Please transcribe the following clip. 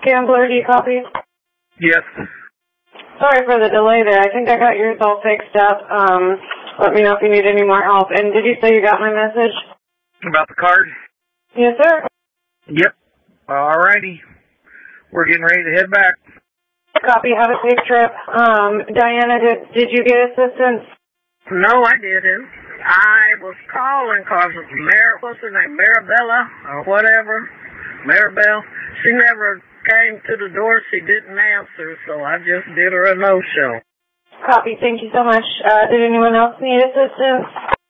Gambler, do you copy? Yes. Sorry for the delay there. I think I got yours all fixed up. Let me know if you need any more help. And did you say you got my message? About the card? Yes, sir. Yep. Alrighty. We're getting ready to head back. Copy. Have a safe trip. Diana, did you get assistance? No, I didn't. I was calling because what's her name, Maribella or whatever, Maribel. She never came to the door. She didn't answer, so I just did her a no-show. Copy. Thank you so much. Did anyone else need assistance?